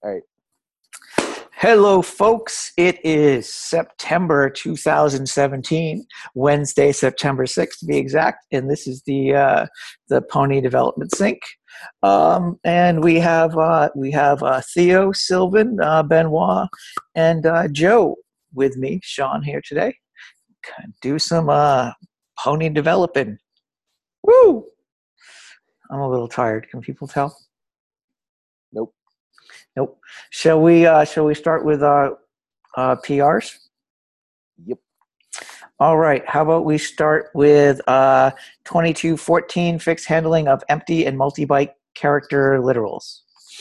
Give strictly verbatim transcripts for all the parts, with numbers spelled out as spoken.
All right. Hello, folks. It is September two thousand seventeen, Wednesday, September sixth to be exact, and this is the uh, the Pony Development Sync. Um, and we have uh, we have uh, Theo, Sylvan, uh, Benoit, and uh, Joe with me, Sean, here today. Do some uh, pony developing. Woo! I'm a little tired. Can people tell? Nope. Nope. Shall we? Uh, shall we start with uh, uh, P Rs? Yep. All right. How about we start with uh, twenty-two fourteen fixed handling of empty and multi-byte character literals.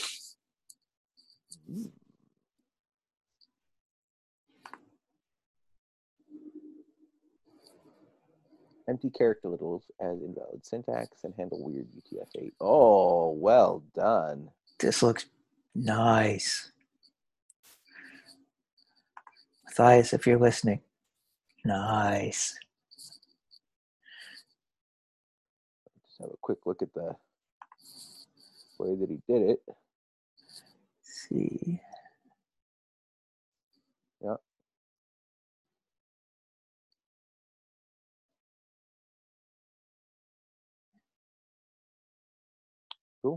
Empty character literals as invalid syntax and handle weird U T F eight. Oh, well done. This looks nice. Matthias, if you're listening, nice. Just have a quick look at the way that he did it. Let's see. Yeah. Cool.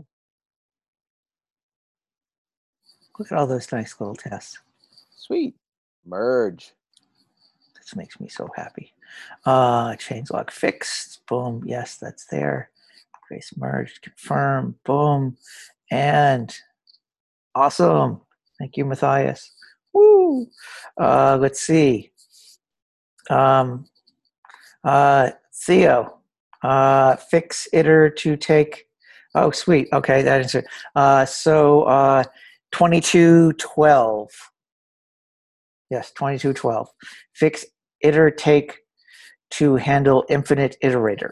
Look at all those nice little tests. Sweet. Merge. This makes me so happy. Uh, changelog fixed. Boom. Yes, that's there. Trace merged. Confirm. Boom. And awesome. Thank you, Matthias. Woo. Uh, let's see. Um, uh, Theo, uh, fix iter to take. Oh, sweet. Okay, that is it. Uh, so uh, twenty-two twelve. Yes, twenty-two twelve. Fix iter take to handle infinite iterator.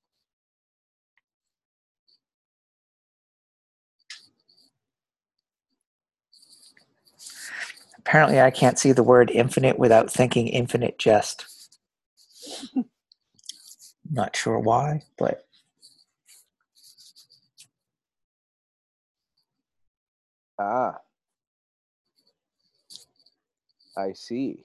Apparently, I can't see the word infinite without thinking infinite jest. Not sure why, but. Ah. I see.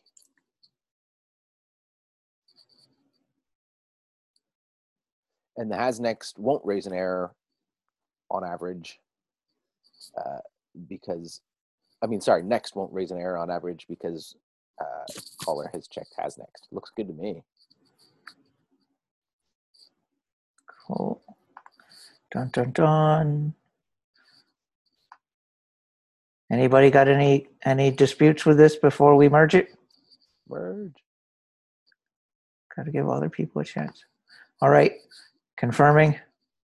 And the has next won't raise an error on average uh, because, I mean, sorry, next won't raise an error on average because uh, caller has checked has next. Looks good to me. Cool. Dun, dun, dun. Anybody got any any disputes with this before we merge it? Merge. Got to give other people a chance. All right. Confirming.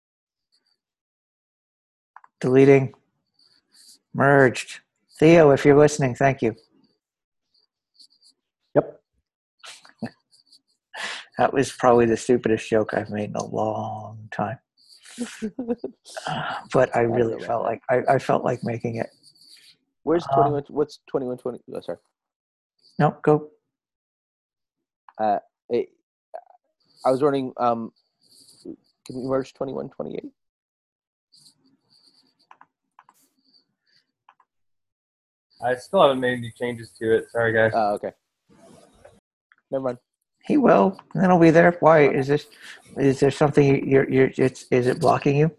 Deleting. Merged. Theo, if you're listening, thank you. Yep. That was probably the stupidest joke I've made in a long time. uh, but I really I felt like I, I felt like making it. Where's twenty-one? Um, what's twenty-one twenty? Oh, sorry. No, go. Uh, it, I was running. Um, can we merge twenty-one twenty-eight? I still haven't made any changes to it. Sorry, guys. Oh, uh, okay. Never mind. He will. And then he'll be there. Why is this? Is there something you're? You're. It's. Is it blocking you?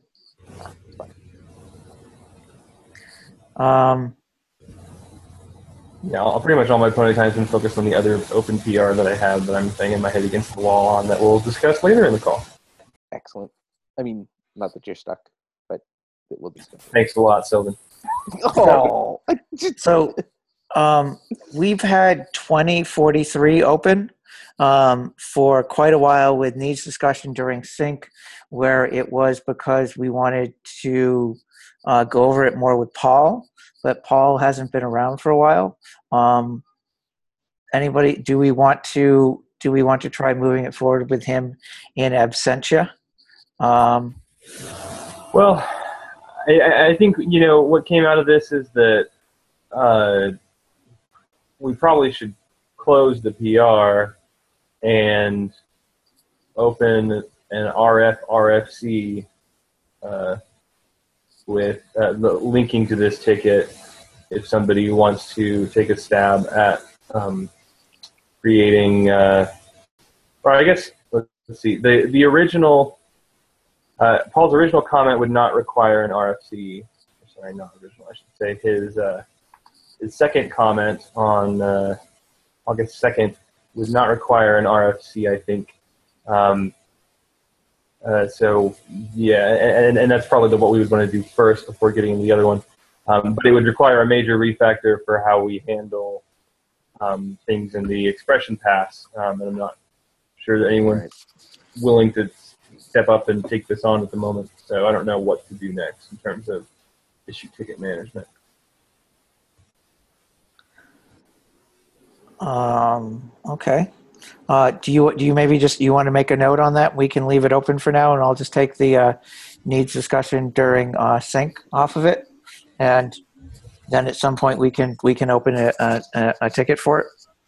Um. Yeah, I'll, pretty much all my pony time's been focused on the other open P R that I have that I'm banging my head against the wall on that we'll discuss later in the call. Excellent. I mean, not that you're stuck, but it will be stuck. Thanks a lot, Sylvan. Oh. So, um, we've had twenty forty-three open um, for quite a while with needs discussion during sync, where it was because we wanted to uh, go over it more with Paul. But Paul hasn't been around for a while. Um, anybody? Do we want to? Do we want to try moving it forward with him in absentia? Um, well, I, I think you know what came out of this is that uh, we probably should close the P R and open an R F R F C uh, with uh, the, linking to this ticket if somebody wants to take a stab at um, creating, uh, or I guess, let's see, the, the original, uh, Paul's original comment would not require an R F C. Sorry, not original, I should say. His, uh, his second comment on uh, August second would not require an R F C, I think. Um, uh, so, yeah, and, and that's probably the, what we would want to do first before getting into the other one. Um, but it would require a major refactor for how we handle um, things in the expression pass. Um, and I'm not sure that anyone's right. willing to step up and take this on at the moment. So I don't know what to do next in terms of issue ticket management. Um, okay. Uh, do you do you maybe just you want to make a note on that? We can leave it open for now, and I'll just take the uh, needs discussion during uh, sync off of it, and then at some point we can we can open a, a, a ticket for it.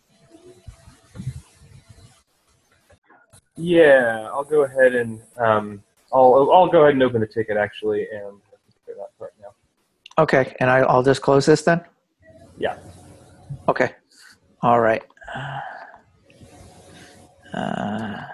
Yeah, I'll go ahead and um, I'll I'll go ahead and open the ticket actually, and figure that part now. Okay, and I, I'll just close this then. Yeah. Okay. All right. Uh,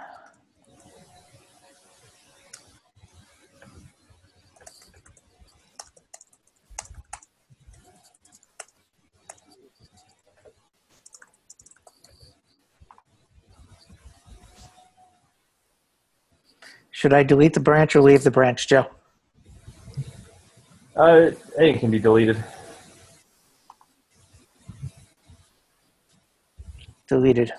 should I delete the branch or leave the branch, Joe? Uh, it can be deleted. Deleted.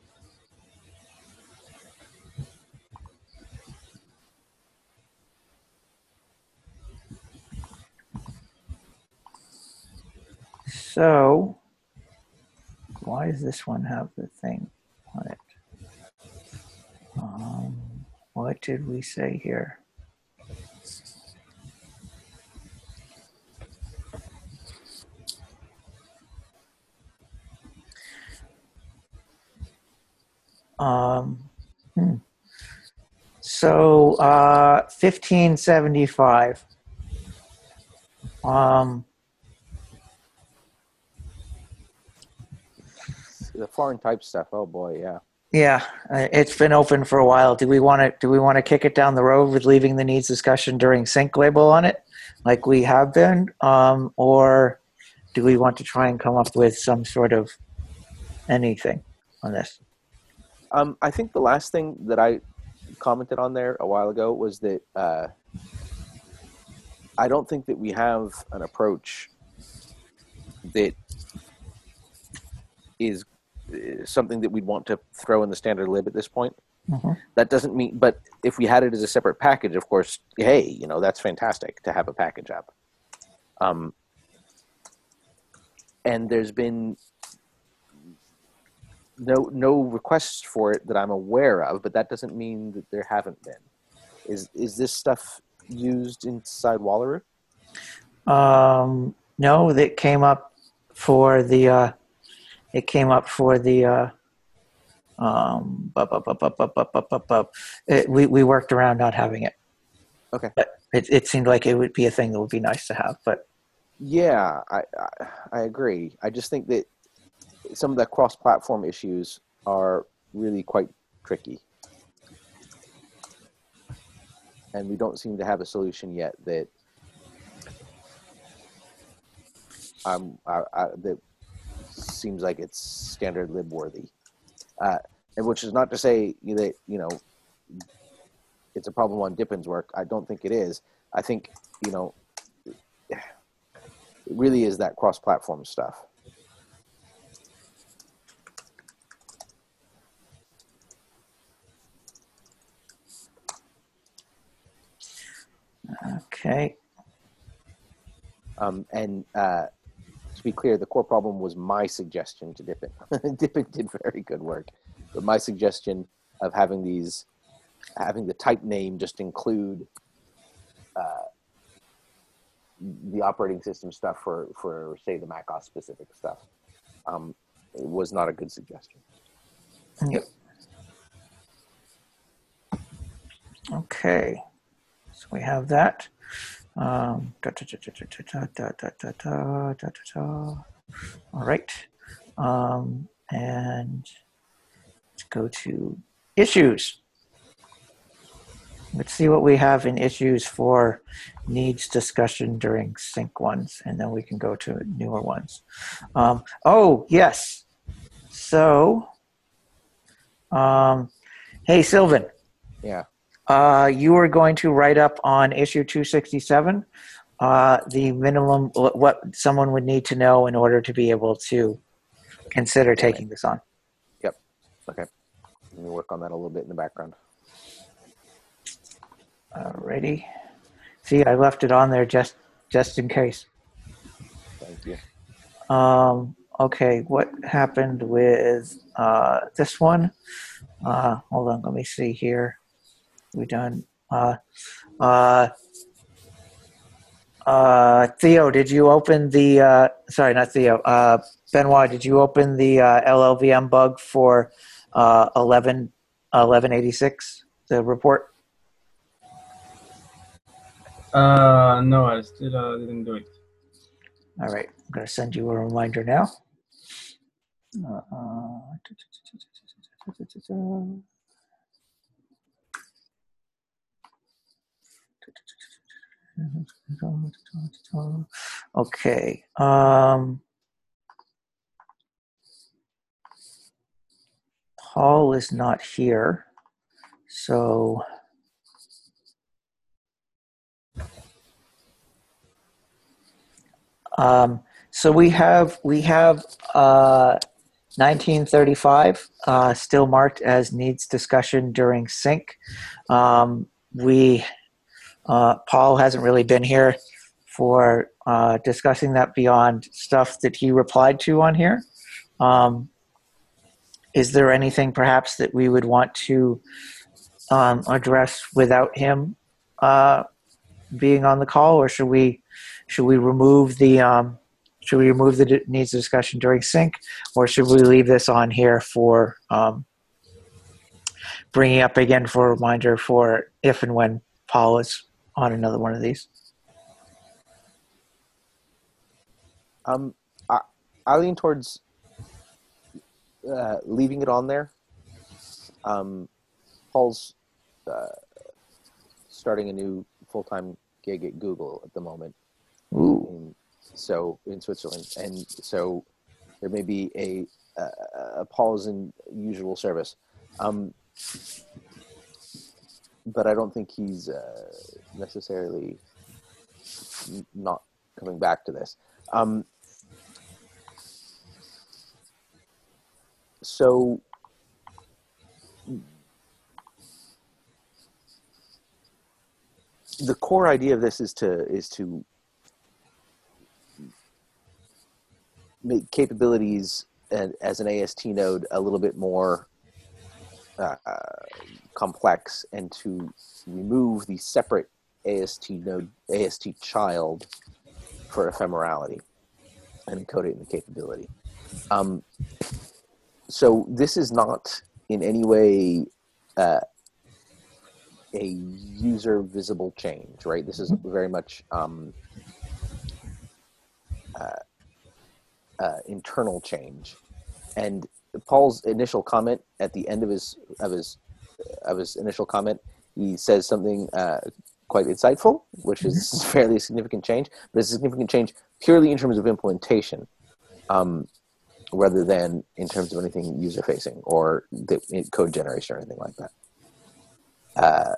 So, why does this one have the thing on it? Um, what did we say here? Um, hmm. So, uh, fifteen seventy-five. Um, the foreign type stuff. Oh boy, yeah. Yeah, it's been open for a while. Do we want to? Do we want to kick it down the road with leaving the needs discussion during sync label on it, like we have been, um, or do we want to try and come up with some sort of anything on this? Um, I think the last thing that I commented on there a while ago was that uh, I don't think that we have an approach that is something that we'd want to throw in the standard lib at this point. Mm-hmm. That doesn't mean, but if we had it as a separate package, of course, hey, you know, that's fantastic to have a package app. Um, and there's been no no requests for it that I'm aware of, but that doesn't mean that there haven't been. Is is this stuff used inside Wallaroo? Um, no, that came up for the. Uh, it came up for the. Uh, um, bup, bup, bup, bup, bup, bup, bup, bup, bup. It, we we worked around not having it. Okay. But it it seemed like it would be a thing that would be nice to have, but. Yeah, I I, I agree. I just think that some of the cross-platform issues are really quite tricky. And we don't seem to have a solution yet that um, I, I, that seems like it's standard lib worthy. Uh, and which is not to say that, you know, it's a problem on Dippin's work. I don't think it is. I think, you know, it really is that cross-platform stuff. Okay. Um, and uh, to be clear, the core problem was my suggestion to Dippin. Dippin did very good work, but my suggestion of having these, having the type name just include uh, the operating system stuff for, for say the macOS specific stuff, um, it was not a good suggestion. Yep. Okay. So we have that. Um, da, da, da, da, da, da, da, da, da, da, da, da. All right. Um, and let's go to issues. Let's see what we have in issues for needs discussion during sync ones, and then we can go to newer ones. Um, oh, yes. So, um, hey, Sylvan. Yeah. Uh, you are going to write up on issue two sixty-seven uh, the minimum, what someone would need to know in order to be able to consider taking this on. Yep. Okay. Let me work on that a little bit in the background. Alrighty. See, I left it on there just just in case. Thank you. Um, okay, what happened with uh, this one? Uh, hold on, let me see here. We done. Uh, uh, uh, Theo, did you open the? Uh, sorry, not Theo. Uh, Benoit, did you open the uh, L L V M bug for uh, eleven eleven eighty-six? The report. Uh, no, I still uh, didn't do it. All right, I'm going to send you a reminder now. Uh, okay. Um, Paul is not here, so um, so we have we have uh, nineteen thirty-five uh, still marked as needs discussion during sync. Um, we uh, Paul hasn't really been here for uh, discussing that beyond stuff that he replied to on here. Um, is there anything perhaps that we would want to um, address without him uh, being on the call, or should we should we remove the um, should we remove the needs discussion during sync, or should we leave this on here for um, bringing up again for a reminder for if and when Paul is on another one of these? Um, I, I lean towards uh, leaving it on there. Um, Paul's uh, starting a new full-time gig at Google at the moment. Ooh. In, so in Switzerland, and so there may be a, a, a pause in usual service. Um, but I don't think he's uh, necessarily n- not coming back to this. Um, so the core idea of this is to is to make capabilities and, as an A S T node a little bit more uh, complex, and to remove the separate A S T node, A S T child for ephemerality and encode it in the capability. Um, so this is not in any way uh, a user visible change, right? This is very much um, uh, uh, internal change. And Paul's initial comment at the end of his of his of his initial comment, he says something uh, quite insightful, which is mm-hmm. fairly a significant change, but it's a significant change purely in terms of implementation, um, rather than in terms of anything user facing or the code generation or anything like that. Uh,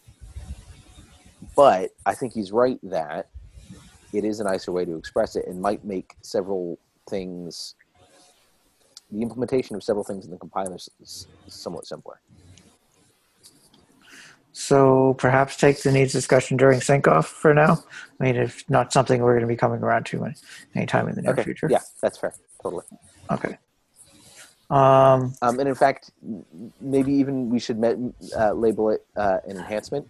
but I think he's right that it is a nicer way to express it and might make several things, the implementation of several things in the compiler is somewhat simpler. So perhaps take the needs discussion during sync off for now. I mean, if not something we're going to be coming around to anytime in the near okay. future. Yeah, that's fair. Totally. Okay. Um, um, and in fact, maybe even we should met, uh, label it uh, an enhancement.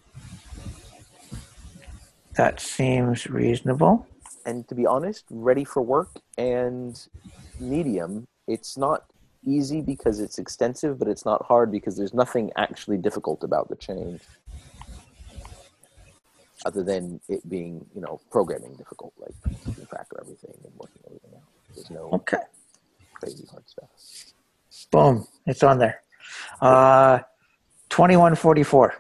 That seems reasonable. And to be honest, ready for work and medium, it's not easy because it's extensive, but it's not hard because there's nothing actually difficult about the change. other than it being, you know, programming difficult, like keeping track of everything and working everything out. There's no Okay. crazy hard stuff. Boom. It's on there. Uh, twenty-one forty-four.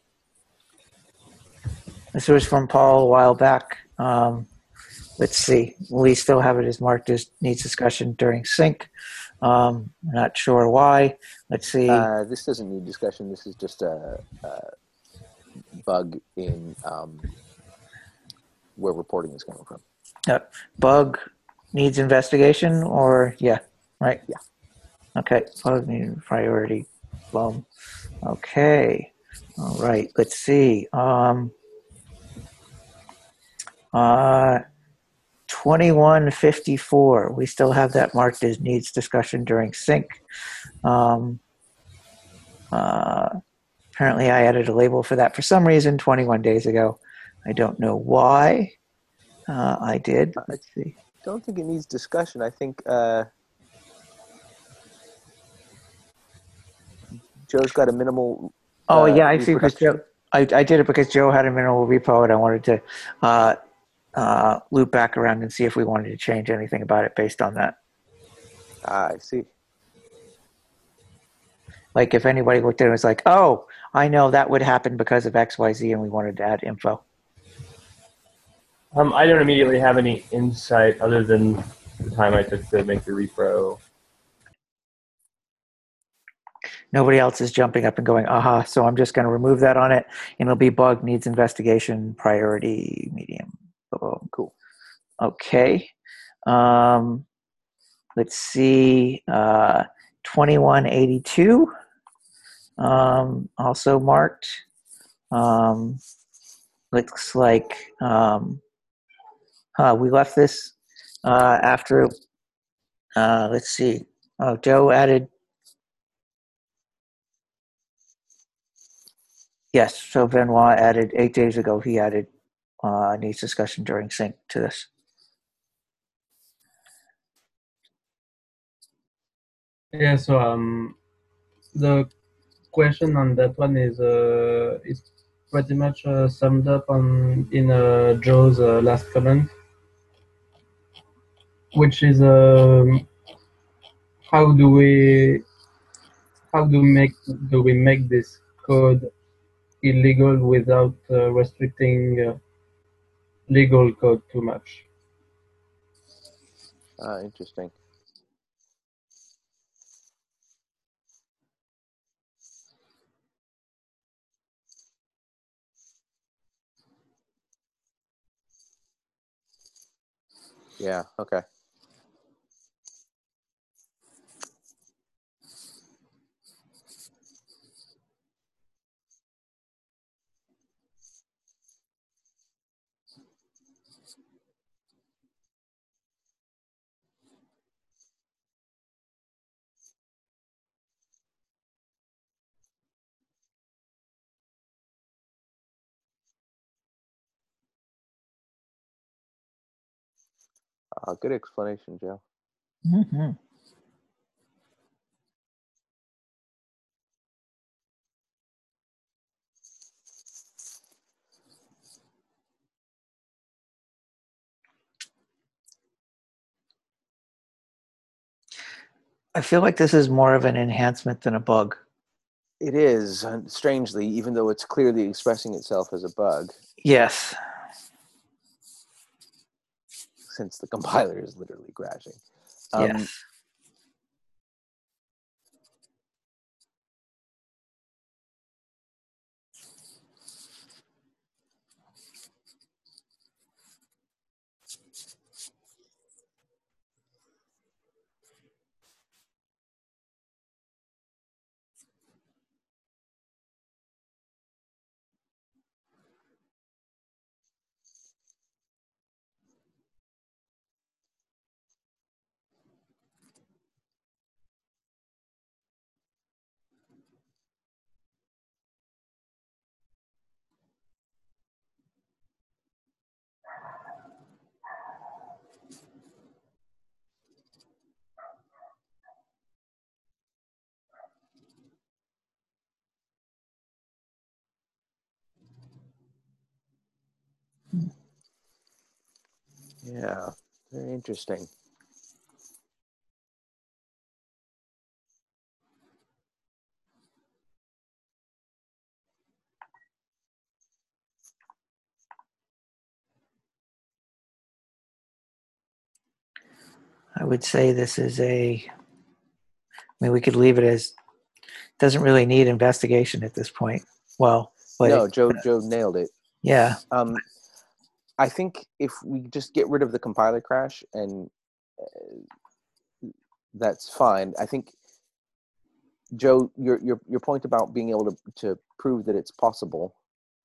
This was from Paul a while back. Um, let's see. We still have it as marked as needs discussion during sync. Um, not sure why. Let's see. Uh, this doesn't need discussion. This is just a, a bug in um, where reporting is coming from. Uh, bug needs investigation, or yeah, right? Yeah. Okay. Bug needs priority. Boom. Okay. All right. Let's see. Um, uh, twenty-one fifty-four. We still have that marked as needs discussion during sync. Um, uh, apparently, I added a label for that for some reason twenty-one days ago. I don't know why. Uh, I did. Let's see. I don't think it needs discussion. I think uh, Joe's got a minimal. Oh uh, yeah, I see. Because reproduction. Joe, I, I did it because Joe had a minimal repo, and I wanted to uh, uh, loop back around and see if we wanted to change anything about it based on that. Ah, I see. Like if anybody looked at it and was like, "Oh, I know that would happen because of X, Y, Z," and we wanted to add info. Um, I don't immediately have any insight other than the time I took to make the repro. Nobody else is jumping up and going, aha, so I'm just going to remove that on it, and it'll be bug needs investigation, priority, medium. Oh, cool. Okay. Um, let's see. Uh, twenty-one eighty-two, um, also marked. Um, looks like um, huh, we left this uh, after, uh, let's see. Oh, Joe added. Yes, so Benoit added eight days ago. He added uh, needs discussion during sync to this. Yeah, so um, the question on that one is uh, it's pretty much uh, summed up on in uh, Joe's uh, last comment, which is um, how do we how do make do we make this code illegal without uh, restricting uh, legal code too much? Ah, interesting. Yeah, okay. Uh, good explanation, Joe. Mm-hmm. I feel like this is more of an enhancement than a bug. It is, uh, strangely, even though it's clearly expressing itself as a bug. Yes. Since the compiler is literally crashing. Um, yes. Yeah, very interesting. I would say this is a, I mean, we could leave it as, doesn't really need investigation at this point. Well, but No, it- Joe Joe nailed it. yeah, Um, I think if we just get rid of the compiler crash, and uh, that's fine. I think, Joe, your your your point about being able to to prove that it's possible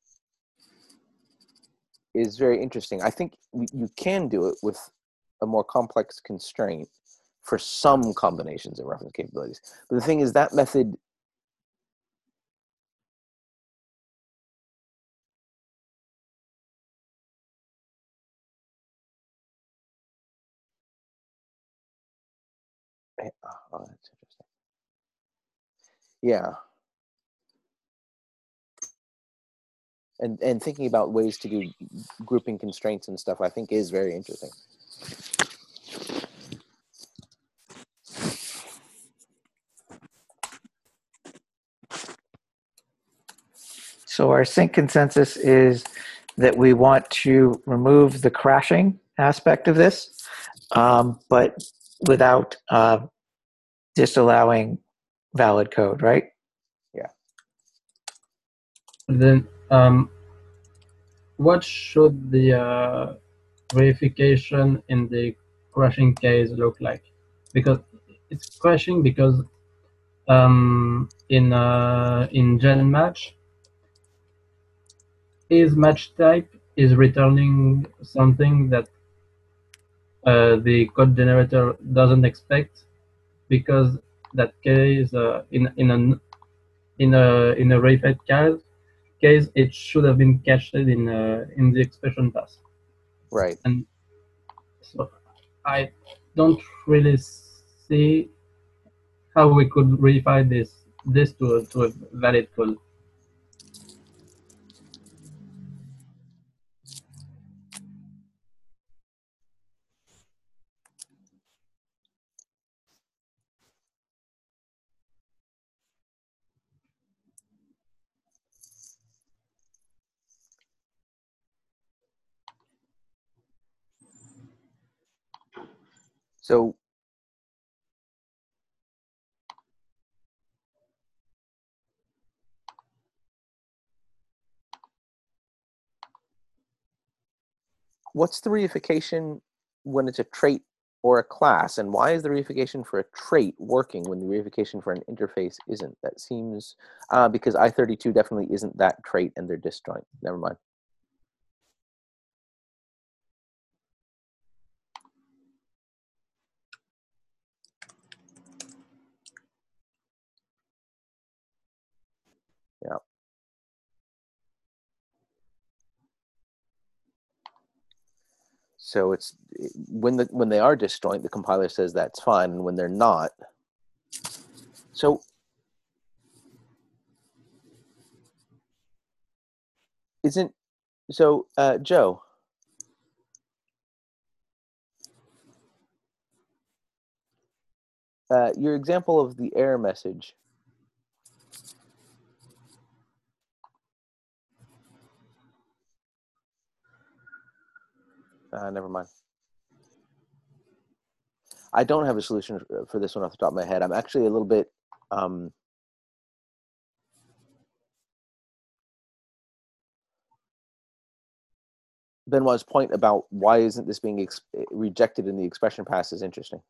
is very interesting. I think we, you can do it with a more complex constraint for some combinations of reference capabilities. But the thing is, that method oh, that's interesting. Yeah. And and thinking about ways to do grouping constraints and stuff, I think is very interesting. so our sync consensus is that we want to remove the crashing aspect of this, um, but without uh, disallowing valid code, right? Yeah. Then, um, what should the uh, verification in the crashing case look like? Because it's crashing because um, in uh, in GenMatch, is match type is returning something that uh, the code generator doesn't expect, because that case uh, in in a in a in a repeat case case it should have been cached in uh, in the expression path. Right. And so I don't really see how we could verify this this to a, to a valid code. So what's the reification when it's a trait or a class, and why is the reification for a trait working when the reification for an interface isn't? That seems uh, because I thirty-two definitely isn't that trait, and they're disjoint. Never mind. Yeah. So it's when the when they are disjoint, the compiler says that's fine, and when they're not, so isn't so uh, Joe? Uh, your example of the error message. Uh, never mind. I don't have a solution for this one off the top of my head. I'm actually a little bit um, Benoit's point about why isn't this being ex rejected in the expression pass is interesting.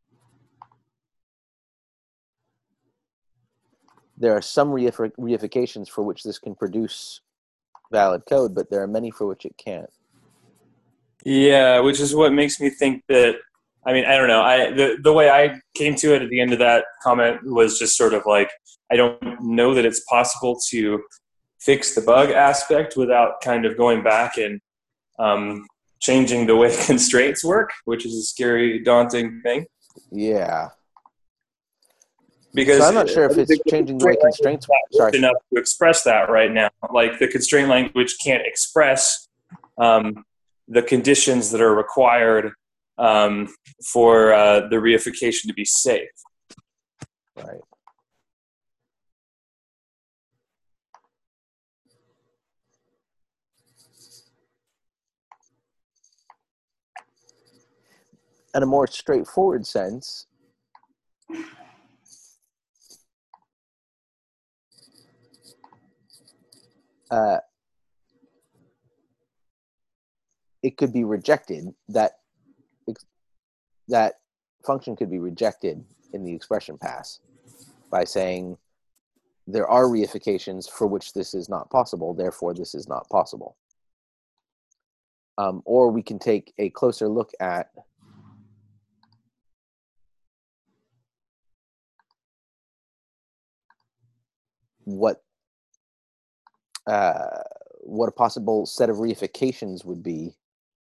There are some reif reifications for which this can produce valid code, but there are many for which it can't. Yeah, which is what makes me think that, I mean, I don't know. I the, the way I came to it at the end of that comment was just sort of like, I don't know that it's possible to fix the bug aspect without kind of going back and um, changing the way constraints work, which is a scary, daunting thing. Yeah. Because so I'm not sure if it's changing the way constraints work. Sorry. Enough to express that right now. Like the constraint language can't express um, the conditions that are required um, for uh, the reification to be safe. Right. In a more straightforward sense, uh, it could be rejected. That that function could be rejected in the expression pass by saying there are reifications for which this is not possible, therefore this is not possible. Um, or we can take a closer look at what uh, what a possible set of reifications would be.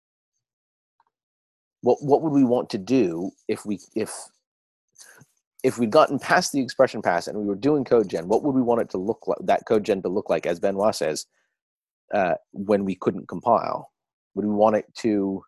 What what would we want to do if we if if we'd gotten past the expression pass and we were doing code gen? What would we want it to look like? That code gen to look like, as Benoit says, uh, when we couldn't compile? Would we want it to?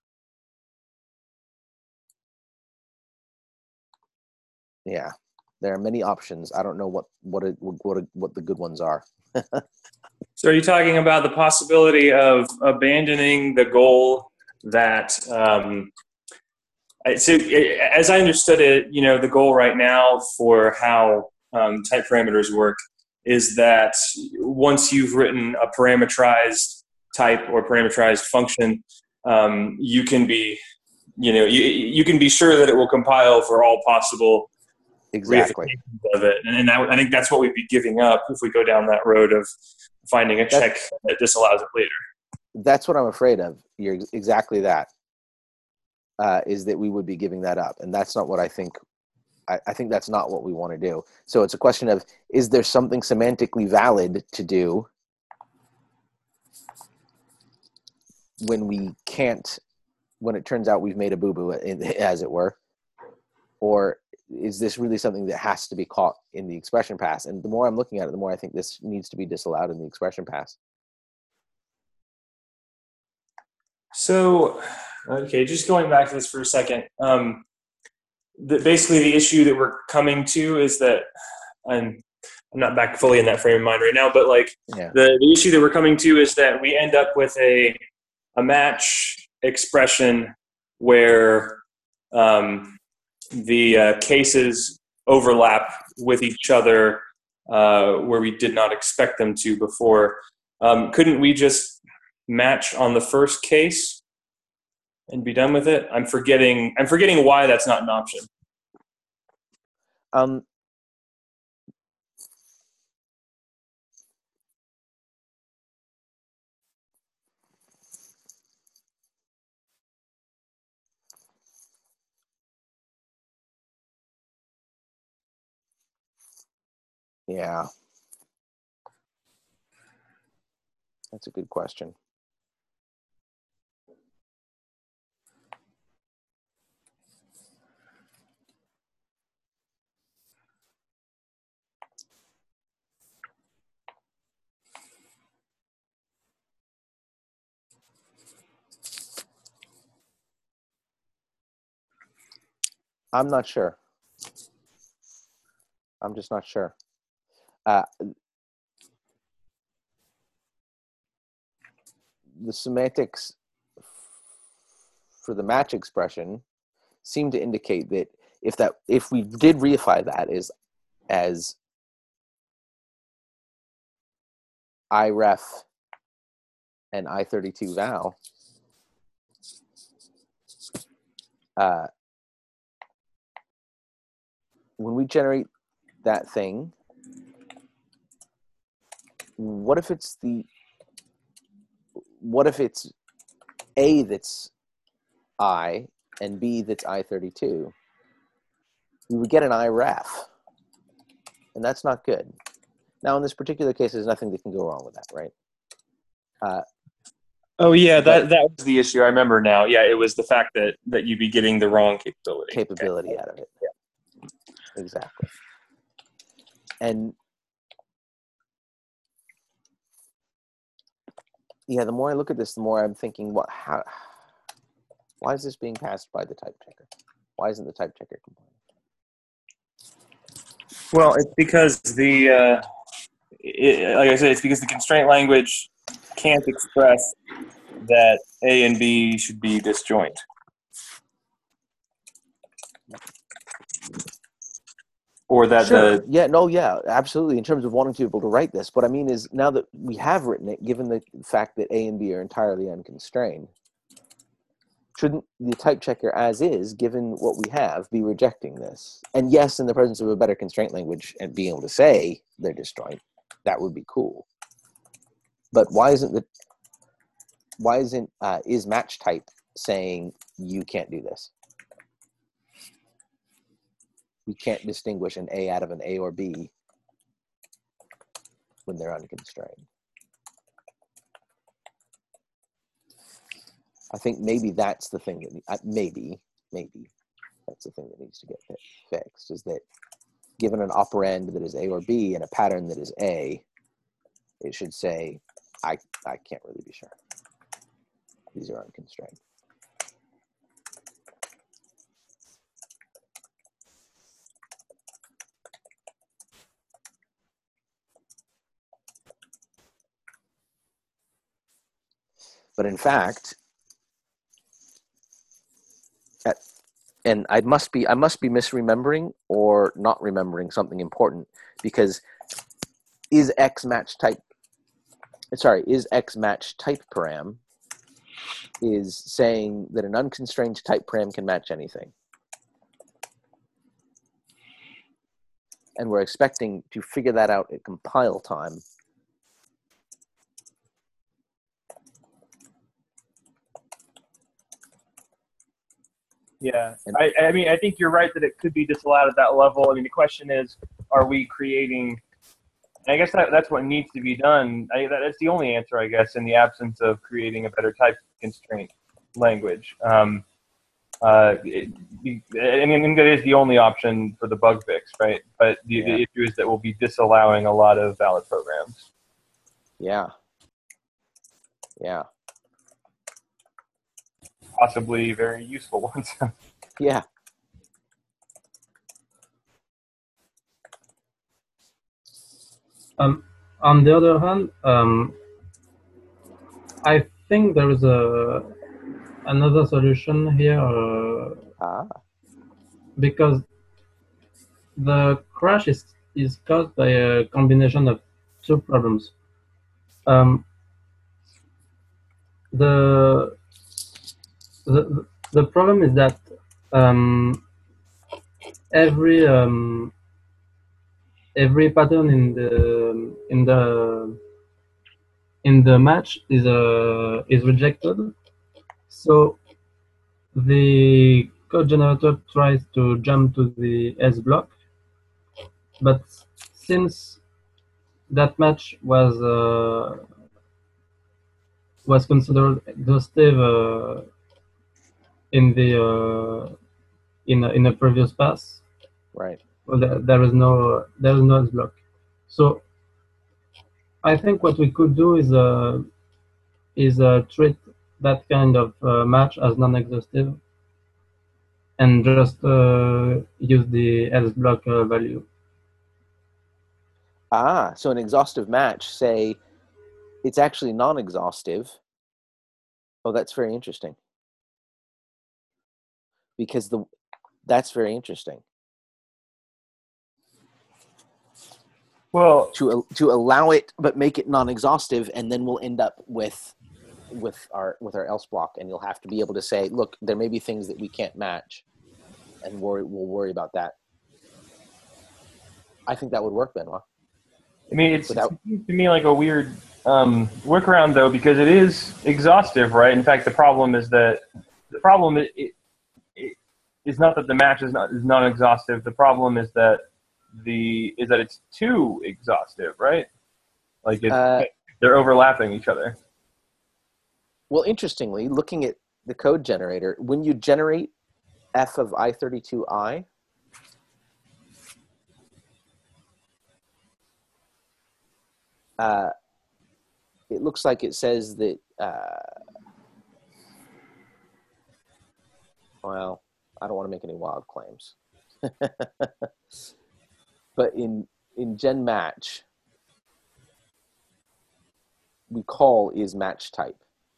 Yeah, there are many options. I don't know what what it, what it, what the good ones are. So are you talking about the possibility of abandoning the goal that, um, so as I understood it, you know, the goal right now for how um, type parameters work is that once you've written a parameterized type or parameterized function, um, you can be, you know, you, you can be sure that it will compile for all possible Exactly. reifications of it. And, and I, I think that's what we'd be giving up if we go down that road of finding a That's, check that disallows it later. That's what I'm afraid of. You're exactly that. Uh, is that we would be giving that up, and that's not what I think. I, I think that's not what we want to do. So it's a question of, is there something semantically valid to do when we can't, when it turns out we've made a boo-boo, as it were, or is this really something that has to be caught in the expression pass? And the more I'm looking at it, the more I think this needs to be disallowed in the expression pass. So, okay, just going back to this for a second. Um, the, basically, the issue that we're coming to is that I'm, I'm not back fully in that frame of mind right now, but like Yeah. the, the issue that we're coming to is that we end up with a a match expression where um, the uh, cases overlap with each other uh, where we did not expect them to before. Um, couldn't we just match on the first case and be done with it? I'm forgetting. I'm forgetting why that's not an option. Um. Yeah. That's a good question. I'm not sure. I'm just not sure. Uh, the semantics for the match expression seem to indicate that if that if we did reify that as as iref and I thirty-two val, uh, when we generate that thing, what if it's the what if it's A that's I and B that's I thirty-two? We would get an iref, and that's not good. Now, in this particular case, there's nothing that can go wrong with that, right? Uh, Oh yeah, that but, that was the issue. I remember now. Yeah, it was the fact that that you'd be getting the wrong capability. capability Okay. out of it. Yeah. Exactly. And yeah, the more I look at this, the more I'm thinking, what? How? Why is this being passed by the type checker? Why isn't the type checker complaining? Well, it's because the, uh, it, like I said, it's because the constraint language can't express that A and B should be disjoint. Or that Sure. the Yeah, no, yeah, absolutely. In terms of wanting to be able to write this, what I mean is now that we have written it, given the fact that A and B are entirely unconstrained, shouldn't the type checker as is, given what we have, be rejecting this? And yes, in the presence of a better constraint language and being able to say they're disjoint, that would be cool. But why isn't the why isn't uh, is match type saying you can't do this? We can't distinguish an A out of an A or B when they're unconstrained. I think maybe that's the thing that, uh, maybe, maybe that's the thing that needs to get fixed, is that given an operand that is A or B and a pattern that is A, it should say, I, I can't really be sure. These are unconstrained. But in fact, at, and I must be I must be misremembering or not remembering something important, because is X match type sorry, is X match type param is saying that an unconstrained type param can match anything. And we're expecting to figure that out at compile time. Yeah, I, I mean, I think you're right that it could be disallowed at that level. I mean, the question is, are we creating, and I guess that, that's what needs to be done. I, that, that's the only answer, I guess, in the absence of creating a better type constraint language. Um, uh, it, I mean, that is the only option for the bug fix, right? But the, Yeah. the issue is that we'll be disallowing a lot of valid programs. Yeah. Yeah. Possibly very useful ones. Yeah. Um, on the other hand, um, I think there is a another solution here uh, Ah. because the crash is is caused by a combination of two problems. Um, the the the problem is that um, every um, every pattern in the in the in the match is uh, is rejected. So the code generator tries to jump to the S block, but since that match was uh, was considered exhaustive uh, in the uh, in a, in a previous pass, Right. well, there, there is no there is no S block. So I think what we could do is uh, is uh, treat that kind of uh, match as non-exhaustive and just uh, use the else block uh, value. Ah, so an exhaustive match, say it's actually non-exhaustive. Oh, that's very interesting. Because the that's very interesting. Well, To to allow it but make it non-exhaustive, and then we'll end up with with our with our else block, and you'll have to be able to say, look, there may be things that we can't match, and worry, we'll worry about that. I think that would work, Benoit. I mean, it's, Without, it seems to me like a weird um, workaround, though, because it is exhaustive, right? In fact, the problem is that the problem is, it, it, is not that the match is not is non-exhaustive. The problem is that the is that it's too exhaustive, right? Like it's, uh, they're overlapping each other. well, interestingly, looking at the code generator, when you generate f of I thirty-two I, uh, it looks like it says that uh, well, I don't want to make any wild claims. But in in gen match, we call is match type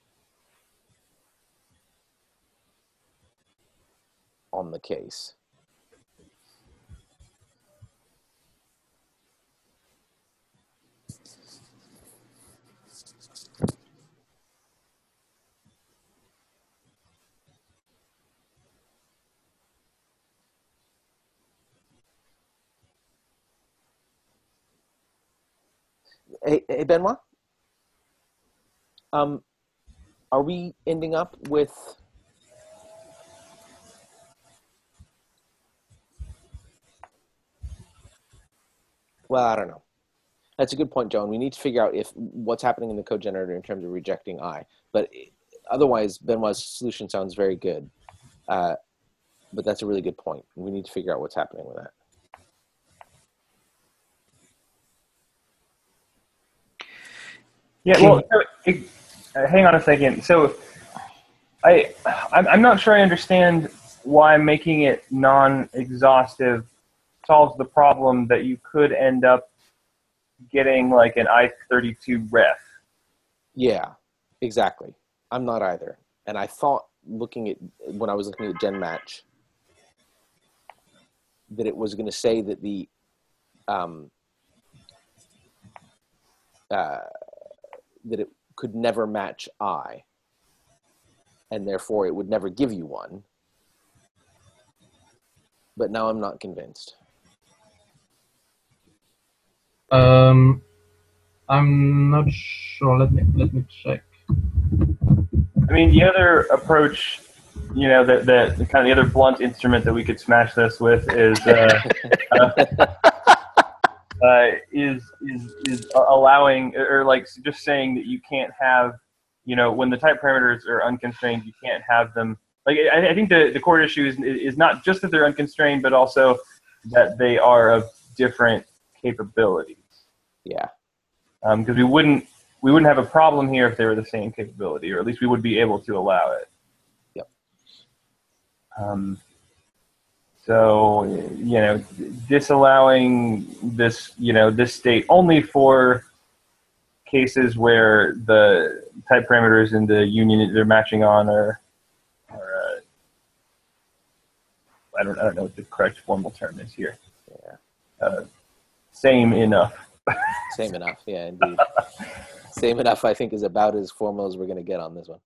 on the case. Hey, hey Benoit, um, are we ending up with well, I don't know. That's a good point, Joan. We need to figure out if what's happening in the code generator in terms of rejecting I. But otherwise, Benoit's solution sounds very good. Uh, but that's a really good point. We need to figure out what's happening with that. Yeah, well, so it, uh, hang on a second. So I, I'm, I'm not sure I understand why making it non-exhaustive solves the problem that you could end up getting like an I thirty-two ref. Yeah, exactly. I'm not either. And I thought looking at, when I was looking at gen match, that it was going to say that the, um, uh, that it could never match I, and therefore it would never give you one. But now I'm not convinced. Um, I'm not sure. Let me let me check. I mean, the other approach, you know, that the, the kind of the other blunt instrument that we could smash this with is uh, uh, uh, is is is allowing, or like just saying that you can't have, you know, when the type parameters are unconstrained, you can't have them. Like I, I think the the core issue is is not just that they're unconstrained, but also that they are of different capabilities. Yeah. Because um, we wouldn't we wouldn't have a problem here if they were the same capability, or at least we would be able to allow it. Yep. Um, so you know, disallowing this, you know, this state only for cases where the type parameters in the union they're matching on are, are uh, I don't I don't know what the correct formal term is here. Yeah. Uh, same enough. Same enough, yeah, indeed. Same enough, I think, is about as formal as we're going to get on this one.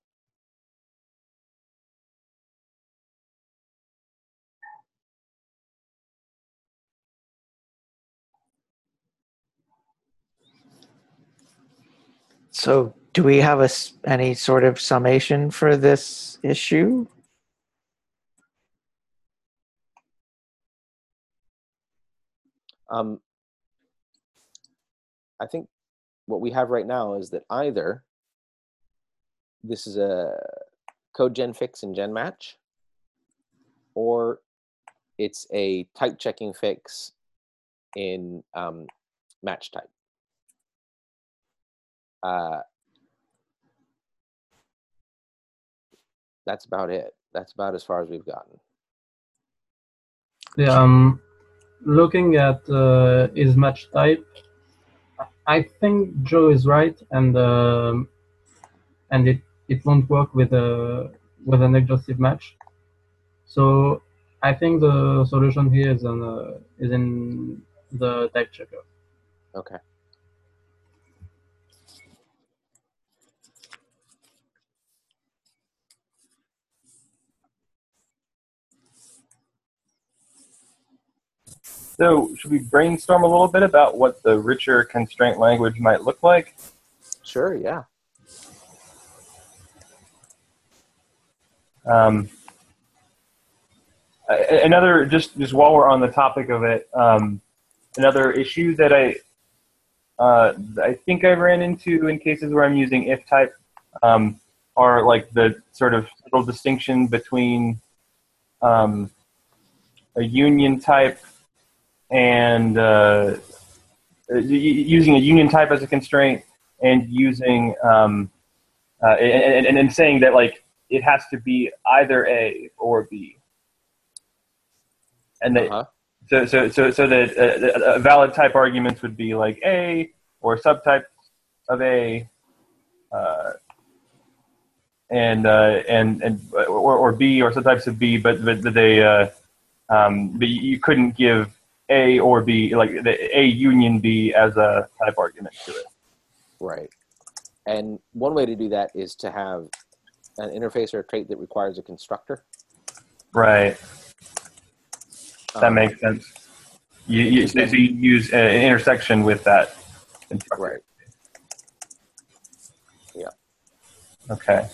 So do we have a, any sort of summation for this issue? Um, I think what we have right now is that either this is a code gen fix in gen match, or it's a type checking fix in um, match type. Uh, that's about it. That's about as far as we've gotten. Yeah, um, looking at uh, is match type, I think Joe is right, and um, and it, it won't work with a with an exhaustive match. So I think the solution here is in uh, is in the type checker. Okay. So should we brainstorm a little bit about what the richer constraint language might look like? Sure, yeah. Um, another, just, just while we're on the topic of it, um, another issue that I, uh, I think I ran into in cases where I'm using if type um, are like the sort of little distinction between um, a union type and uh, using a union type as a constraint and using um, uh, and, and and saying that like it has to be either A or B, and that Uh-huh. so so so so that uh, uh, valid type arguments would be like A or subtype of A, uh, and uh, and and or, or B or subtypes of B, but but they uh, um, but you couldn't give A or B, like the A union B, as a type argument to it. Right. And one way to do that is to have an interface or a trait that requires a constructor. Right. That Um, makes sense. You, you, so you use an intersection with that constructor. Right. Yeah. Okay.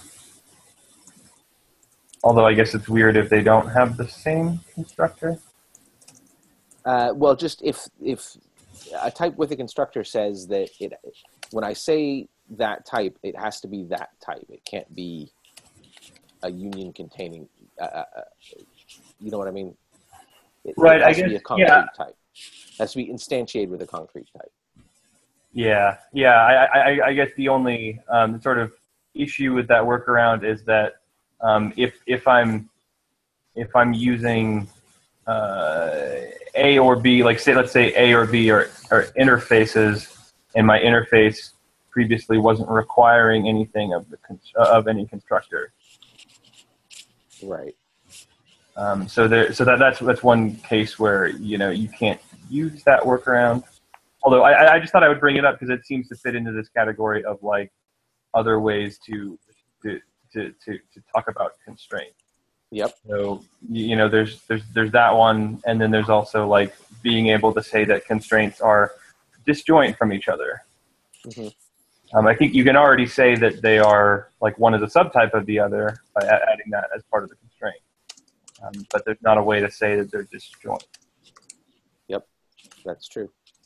Although I guess it's weird if they don't have the same constructor. Uh, well, just if if a type with a constructor says that it, when I say that type, it has to be that type. It can't be a union containing. Uh, uh, you know what I mean? It, Right. It has I to be guess. a concrete Yeah. type. It has to be instantiated with a concrete type. Yeah. Yeah. I, I, I guess the only um, sort of issue with that workaround is that um, if if I'm if I'm using uh, A or B, like say let's say A or B are, are interfaces, and my interface previously wasn't requiring anything of the of any constructor. Right. Um, so there, so that that's that's one case where you know you can't use that workaround. Although I, I just thought I would bring it up because it seems to fit into this category of like other ways to to to to, to talk about constraint. Yep. So you know, there's there's there's that one, and then there's also like being able to say that constraints are disjoint from each other. Mm-hmm. Um, I think you can already say that they are like one is a subtype of the other by a- adding that as part of the constraint. Um, but there's not a way to say that they're disjoint. Yep. That's true.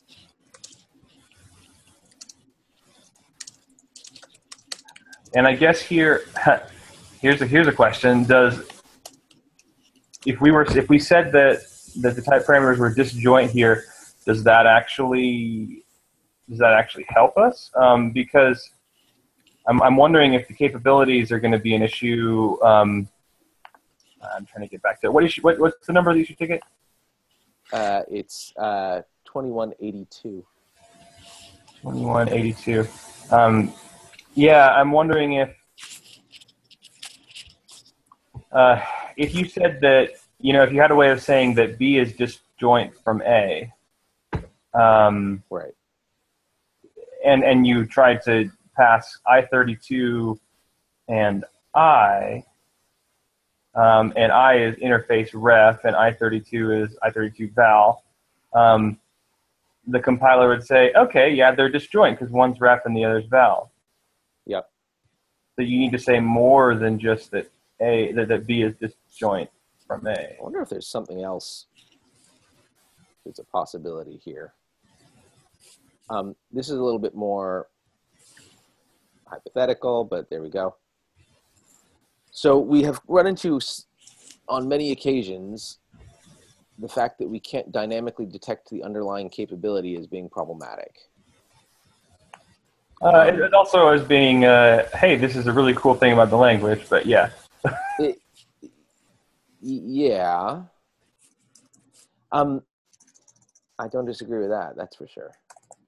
And I guess here, here's a here's a question: Does if we were if we said that that the type parameters were disjoint here, does that actually does that actually help us? Um, because I'm I'm wondering if the capabilities are going to be an issue. Um, I'm trying to get back to it. What issue? What, what's the number of the issue ticket? Uh, it's uh, twenty-one eighty-two. twenty-one eighty-two. Um, yeah, I'm wondering if uh, if you said that, you know, if you had a way of saying that B is disjoint from A, um, Right. and and you tried to pass I thirty-two and I, um, and I is interface ref, and I thirty-two is I thirty-two val. Um, the compiler would say, okay, yeah, they're disjoint because one's ref and the other's val. Yep. So you need to say more than just that A that, that B is disjoint from A. I wonder if there's something else that's a possibility here. Um, this is a little bit more hypothetical, but there we go. So we have run into, on many occasions, the fact that we can't dynamically detect the underlying capability as being problematic. Uh, it, it also as being, uh, hey, this is a really cool thing about the language, but yeah. It, yeah. Um, I don't disagree with that, that's for sure.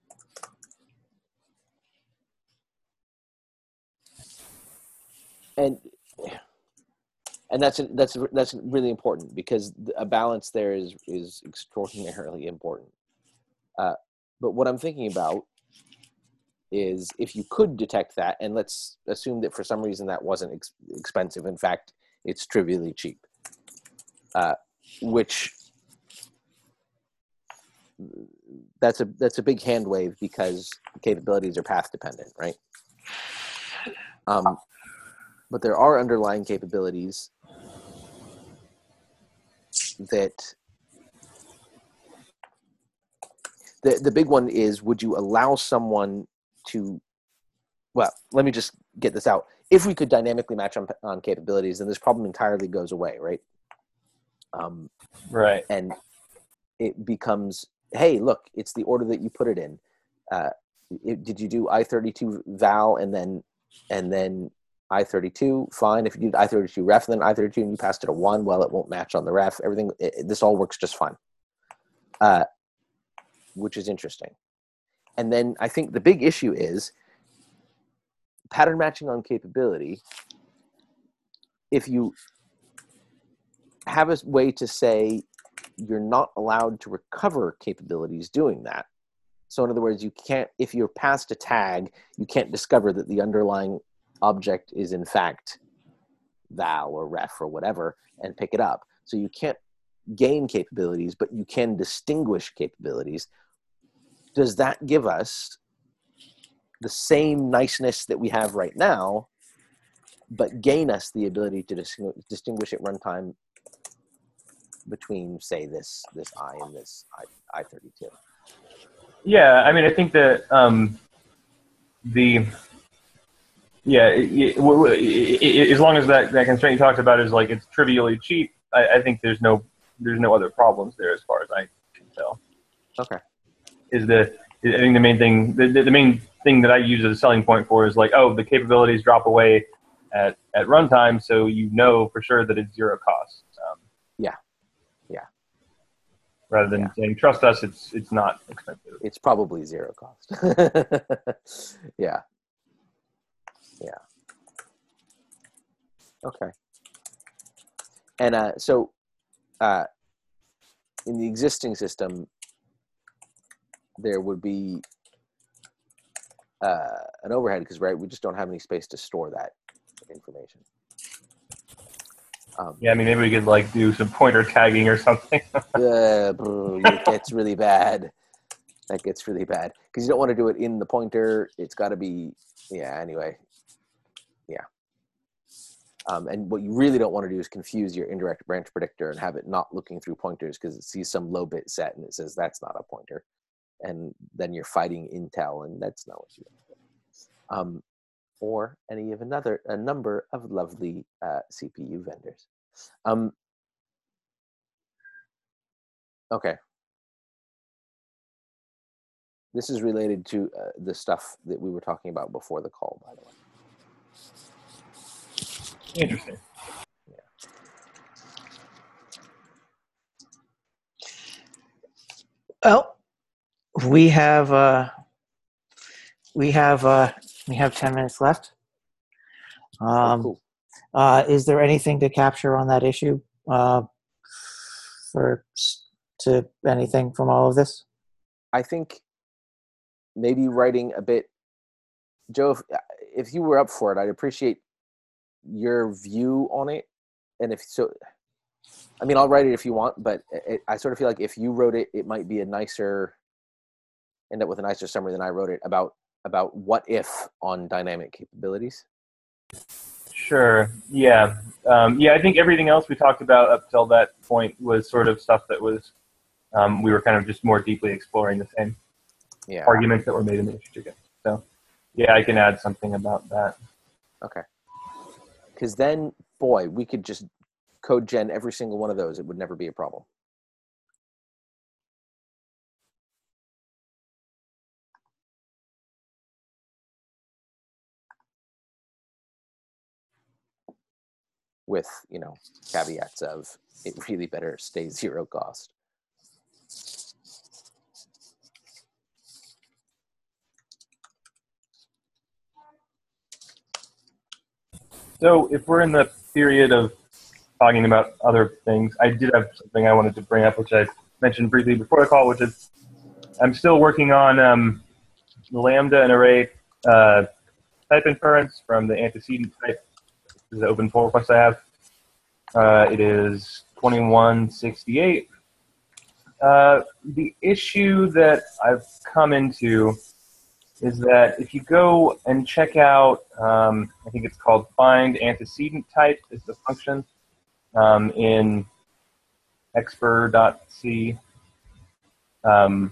And and that's that's that's really important because a balance there is is extraordinarily important. Uh, but what I'm thinking about is if you could detect that, and let's assume that for some reason that wasn't ex expensive. In fact, it's trivially cheap, uh, which that's a that's a big hand wave because capabilities are path dependent, right? Um, but there are underlying capabilities that the the big one is: would you allow someone to? Well, let me just get this out. If we could dynamically match on, on capabilities, then this problem entirely goes away, right? Um, right. And it becomes, hey, look, it's the order that you put it in. Uh, it, did you do I thirty-two val and then and then I thirty-two, fine. If you did I thirty-two ref and then I thirty-two and you passed it a one, well, it won't match on the ref. Everything, it, this all works just fine, uh, which is interesting. And then I think the big issue is pattern matching on capability. If you have a way to say you're not allowed to recover capabilities doing that. So in other words, you can't, if you're passed a tag, you can't discover that the underlying object is in fact val or ref or whatever and pick it up. So you can't gain capabilities, but you can distinguish capabilities. Does that give us the same niceness that we have right now, but gain us the ability to dis- distinguish at runtime between, say, this this I and this I, I thirty-two? Yeah, I mean, I think that um, the yeah, it, it, w- w- it, it, as long as that, that constraint you talked about is like it's trivially cheap, I, I think there's no there's no other problems there as far as I can tell. Okay. Is the I think the main thing the, the main thing that I use as a selling point for is like, oh, the capabilities drop away at at runtime, so you know for sure that it's zero cost. Um, yeah. Yeah. Rather than yeah. saying trust us, it's it's not expensive. It's probably zero cost. yeah. Yeah. Okay. And uh, so, uh, in the existing system, there would be uh, an overhead because, right, we just don't have any space to store that information. Um, yeah, I mean, maybe we could like do some pointer tagging or something. uh, it gets really bad. That gets really bad because you don't want to do it in the pointer. It's got to be, yeah. Anyway, yeah. Um, and what you really don't want to do is confuse your indirect branch predictor and have it not looking through pointers because it sees some low bit set and it says that's not a pointer, and then you're fighting Intel, and that's not what you want. Um, or any of another a number of lovely uh, C P U vendors. Um, okay. This is related to uh, the stuff that we were talking about before the call, by the way. Interesting. Yeah. Well, we have uh, we have uh, we have ten minutes left. Um, oh, cool. uh, is there anything to capture on that issue uh, for to anything from all of this? I think maybe writing a bit, Joe. If, if you were up for it, I'd appreciate your view on it. And if so, I mean, I'll write it if you want, but it, I sort of feel like if you wrote it, it might be a nicer, end up with a nicer summary than I wrote it about about what if on dynamic capabilities. Sure. Yeah. Um, yeah. I think everything else we talked about up till that point was sort of stuff that was um, we were kind of just more deeply exploring the same yeah. arguments that were made in the issue together. So, yeah, I can add something about that. Okay. Because then, boy, we could just code gen every single one of those. It would never be a problem. With, you know, caveats of it really better stay zero cost. So if we're in the period of talking about other things, I did have something I wanted to bring up, which I mentioned briefly before the call, which is I'm still working on um, lambda and array uh, type inference from the antecedent type. This is the open pull request I have. Uh, it is twenty-one sixty-eight. Uh, the issue that I've come into is that if you go and check out, um, I think it's called find antecedent type is the function um, in expr.c. Um,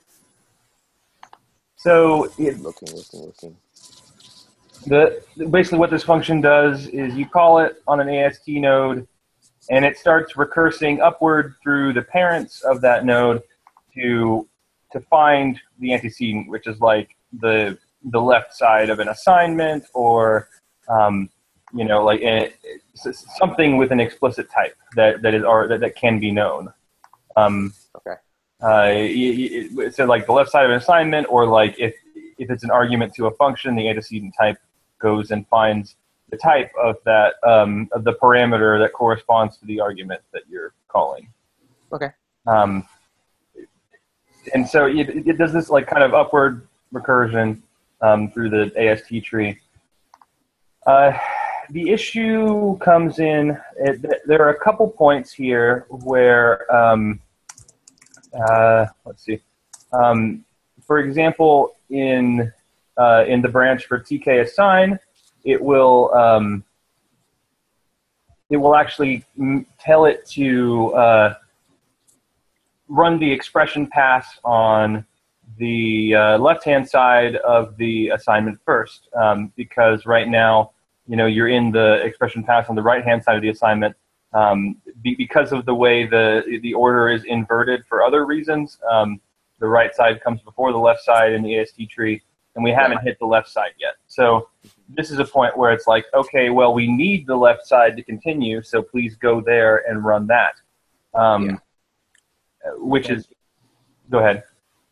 so it, looking, looking, looking. The, basically what this function does is you call it on an A S T node, and it starts recursing upward through the parents of that node to to find the antecedent, which is like the the left side of an assignment or um, you know, like a, something with an explicit type that that is or that, that can be known. Um, Okay. Uh, you, you, so like the left side of an assignment, or like if if it's an argument to a function, the antecedent type goes and finds the type of that um, of the parameter that corresponds to the argument that you're calling. Okay. Um, and so it, it does this like kind of upward recursion um, through the A S T tree. Uh, the issue comes in. It, there are a couple points here where. Um, Uh, let's see. Um, for example, in uh, in the branch for T K assign, it will um, it will actually m- tell it to uh, run the expression pass on the uh, left-hand side of the assignment first, um, because right now, you know, you're in the expression pass on the right-hand side of the assignment. Um, be, because of the way the the order is inverted for other reasons, um, the right side comes before the left side in the A S T tree, and we haven't hit the left side yet. So this is a point where it's like, okay, well, we need the left side to continue, so please go there and run that. Um, yeah. Which is, go ahead.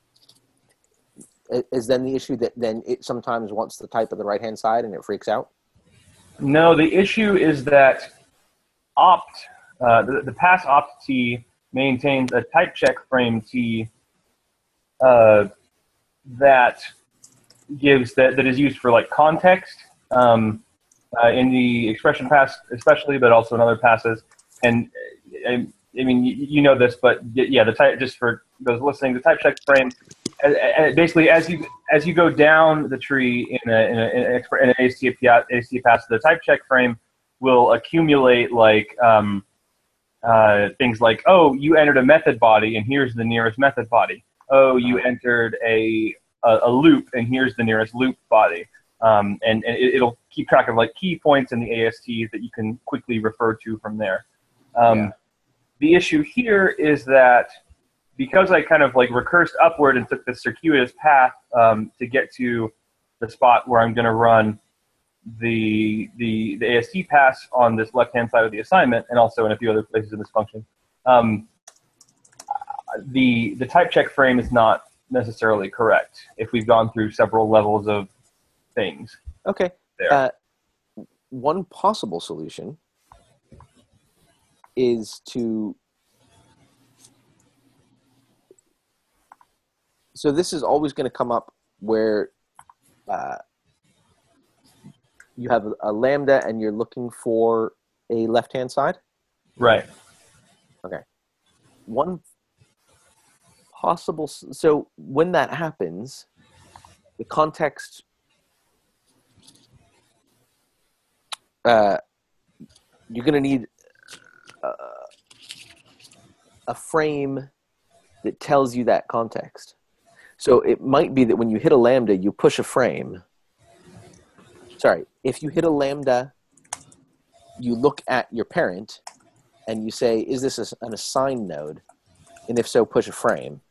Is then the issue that then it sometimes wants the type of the right-hand side and it freaks out? No, the issue is that opt, uh, the, the pass opt T maintains a type check frame T uh, that gives that, that is used for like context um, uh, in the expression pass, especially, but also in other passes. And I, I mean, you, you know this, but yeah, the type, just for those listening, the type check frame, uh, uh, basically as you as you go down the tree in a in, a, in, a, in an A S T pass, the type check frame will accumulate like um, uh, things like, oh, you entered a method body, and here's the nearest method body. Oh, you entered a a, a loop, and here's the nearest loop body. Um, and and it, it'll keep track of like key points in the A S Ts that you can quickly refer to from there. Um, yeah. The issue here is that because I kind of like recursed upward and took this circuitous path um, to get to the spot where I'm going to run the, the the A S T pass on this left-hand side of the assignment, and also in a few other places in this function, um, the the type check frame is not necessarily correct if we've gone through several levels of things. Okay. There. Uh, one possible solution is to, so this is always going to come up where uh, you have a, a lambda and you're looking for a left-hand side? Right. Okay. One possible, so when that happens, the context, uh, you're going to need uh, a frame that tells you that context. So it might be that when you hit a lambda, you push a frame. Sorry, if you hit a lambda, you look at your parent and you say, is this a, an assigned node? And if so, push a frame.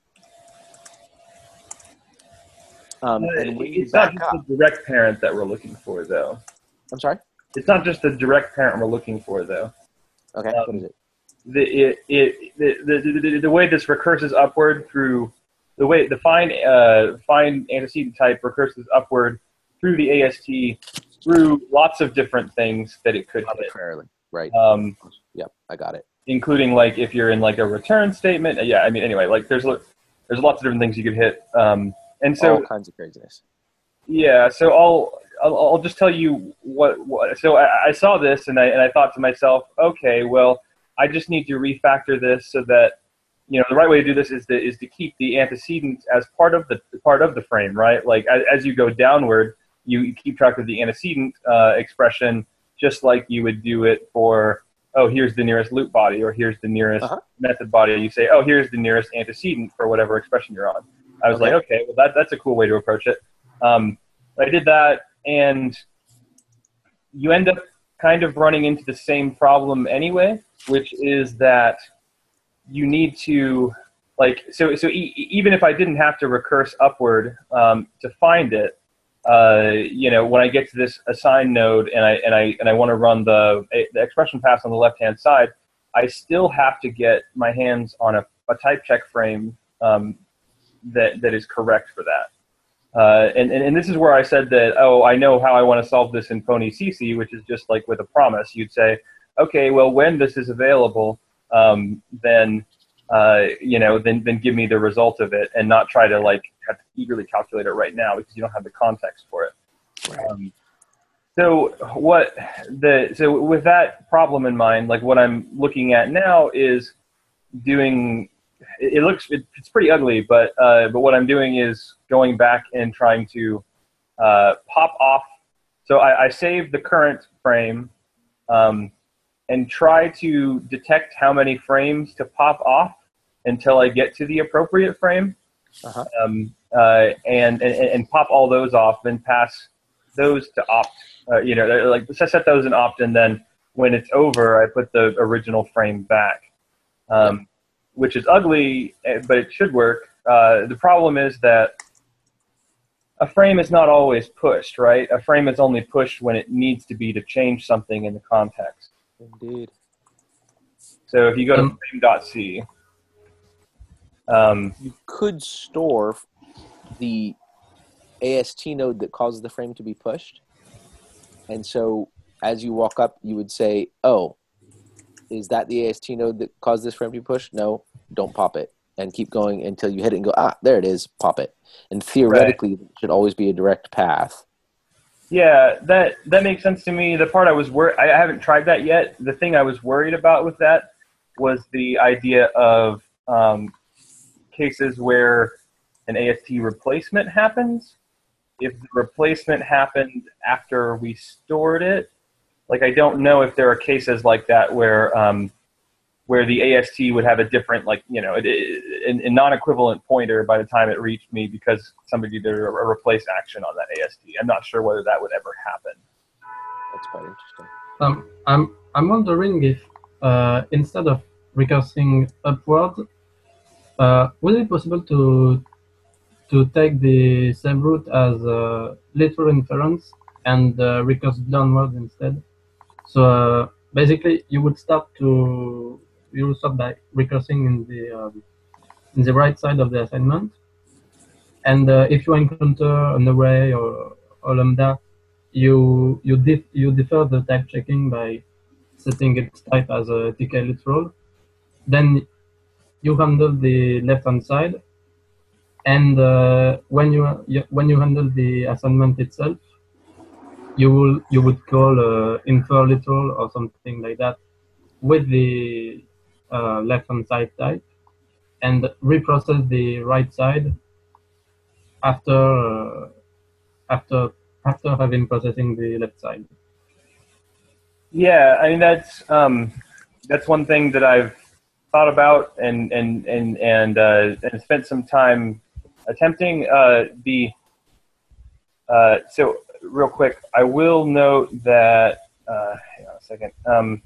Um, Uh, and when you it's not back just up, the direct parent that we're looking for, though. I'm sorry? It's not just the direct parent we're looking for, though. Okay, Um, what is it? The, it, it, the, the, the, the way this recurses upward through the way the find uh, find antecedent type recurses upward through the A S T through lots of different things that it could hit. Arbitrarily, right. Um, Yep, I got it. including like if you're in like a return statement. Yeah, I mean, anyway, like there's there's lots of different things you could hit. Um, and so all kinds of craziness. Yeah, so I'll I'll, I'll just tell you what. what so I, I saw this and I and I thought to myself, okay, well, I just need to refactor this so that, you know, the right way to do this is to is to keep the antecedent as part of the part of the frame, right? Like as, as you go downward, you, you keep track of the antecedent uh, expression just like you would do it for, oh, here's the nearest loop body, or here's the nearest uh-huh. method body. You say, oh, here's the nearest antecedent for whatever expression you're on. I was Okay. like, okay, well that that's a cool way to approach it. Um, I did that, and you end up kind of running into the same problem anyway, which is that you need to, like, so so e- even if I didn't have to recurse upward um, to find it, uh, you know, when I get to this assign node and I and I and I want to run the the expression pass on the left hand side, I still have to get my hands on a, a type check frame um, that that is correct for that. Uh, and, and and this is where I said that, oh, I know how I want to solve this in PonyCC, which is just like with a promise. You'd say, okay, well, when this is available, um, then uh, you know, then then give me the result of it, and not try to like have to eagerly calculate it right now because you don't have the context for it. Right. Um, so what the so with that problem in mind, like what I'm looking at now is doing. It, it looks it, it's pretty ugly, but uh, but what I'm doing is going back and trying to uh, pop off. So I, I save the current frame. Um, and try to detect how many frames to pop off until I get to the appropriate frame, Uh-huh. um, uh, and, and and pop all those off, then pass those to opt. Uh, you know, like set those in opt, and then when it's over, I put the original frame back, um, which is ugly, but it should work. Uh, the problem is that a frame is not always pushed, right? A frame is only pushed when it needs to be to change something in the context. Indeed. So if you go to Um, frame.c, um, You could store the A S T node that causes the frame to be pushed. And so as you walk up, you would say, oh, is that the A S T node that caused this frame to be pushed? No, don't pop it. And keep going until you hit it and go, ah, there it is, pop it. And theoretically, it should always be a direct path. yeah, that that makes sense to me. The part I was worried, I haven't tried that yet. The thing I was worried about with that was the idea of um, cases where an A S T replacement happens. If the replacement happened after we stored it, like I don't know if there are cases like that where um, where the A S T would have a different, like, you know, a, a non-equivalent pointer by the time it reached me because somebody did a, a replace action on that A S T. I'm not sure whether that would ever happen. That's quite interesting. Um, I'm I'm wondering if uh, instead of recursing upward, uh, would it be possible to to take the same route as uh, literal inference and uh, recurse downward instead? So uh, basically, you would start to you would start by recursing in the um, in the right side of the assignment, and uh, if you encounter an array or, or lambda, you you dif you defer the type checking by setting its type as a T K literal. Then you handle the left hand side, and uh, when you, you when you handle the assignment itself, you will you would call uh, infer literal or something like that with the uh, left hand side type, and reprocess the right side after uh, after after having processing the left side. Yeah, I mean that's um, that's one thing that I've thought about and and and and uh, and spent some time attempting. Uh, the uh, so real quick, I will note that uh, hang on a second. Um,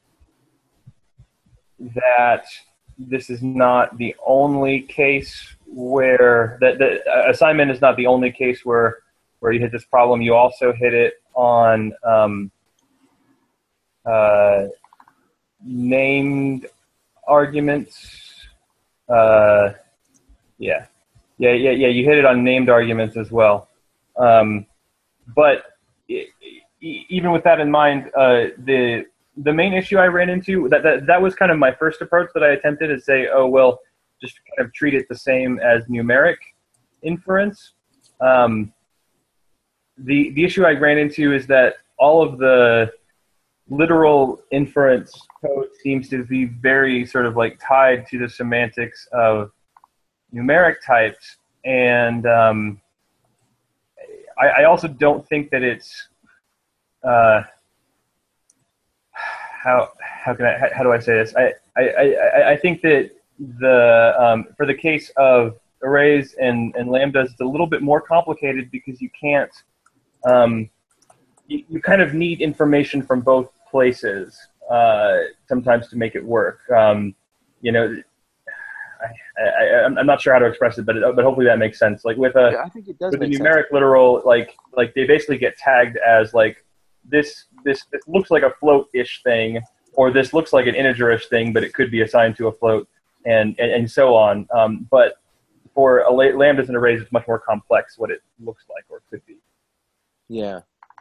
that this is not the only case where that the assignment is not the only case where where you hit this problem. You also hit it on um, uh, named arguments. Uh, yeah, yeah, yeah, yeah. You hit it on named arguments as well. Um, but it, even with that in mind, uh, the the main issue I ran into, that, that that was kind of my first approach that I attempted to say, oh, well, just kind of treat it the same as numeric inference. Um, the, the issue I ran into is that all of the literal inference code seems to be very sort of like tied to the semantics of numeric types. And um, I, I also don't think that it's, uh, How how can I how, how do I say this? I, I, I, I think that the um, for the case of arrays and, and lambdas, it's a little bit more complicated because you can't um, you, you kind of need information from both places uh, sometimes to make it work. Um, you know, I, I, I'm not sure how to express it, but it, but hopefully that makes sense. Like with a Yeah, I think it does with a make numeric sense. literal, like like they basically get tagged as like this this this looks like a float-ish thing, or this looks like an integer-ish thing, but it could be assigned to a float, and and, and so on. Um, but for a la- lambdas and arrays, it's much more complex what it looks like or could be. Yeah.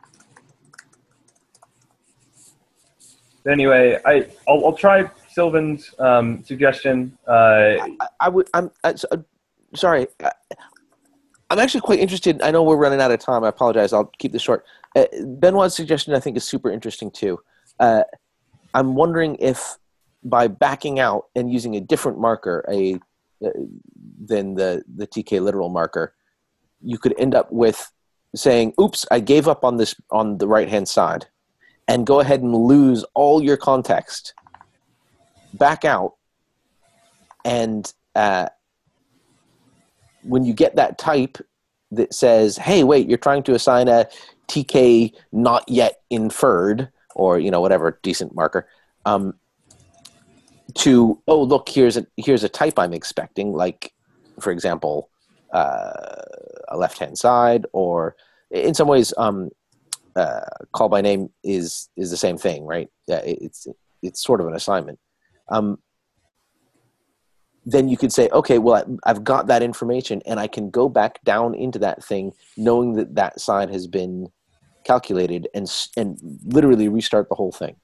Anyway, I I'll, I'll try Sylvan's um, suggestion. Uh, I, I would. I'm I, so- sorry. I, I'm actually quite interested. I know we're running out of time. I apologize. I'll keep this short. Uh, Benoit's suggestion, I think, is super interesting too. Uh, I'm wondering if by backing out and using a different marker, a uh, than the the T K literal marker, you could end up with saying, "Oops, I gave up on this on the right hand side," and go ahead and lose all your context. Back out, and uh, when you get that type that says, "Hey, wait, you're trying to assign a T K not yet inferred," or you know whatever decent marker, um, to oh look, here's a here's a type I'm expecting, like for example, uh, a left hand side, or in some ways, um, uh, call by name is is the same thing, right? Yeah, it's it's sort of an assignment. Um, then you could say, okay, well, I've got that information, and I can go back down into that thing, knowing that that side has been calculated, and and literally restart the whole thing.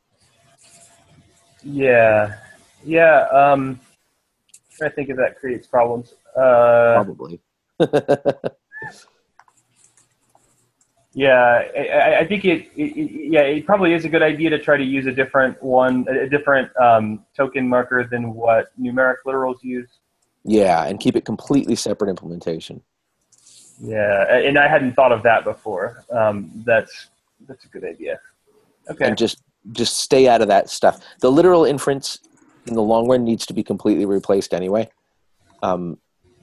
yeah, yeah. Um, I think if that creates problems. Uh, Probably. Yeah, I, I think it, it, it. Yeah, it probably is a good idea to try to use a different one, a different um, token marker than what numeric literals use. Yeah, and keep it completely separate implementation. Yeah, and I hadn't thought of that before. Um, that's that's a good idea. Okay. And just just stay out of that stuff. The literal inference in the long run needs to be completely replaced anyway. Um,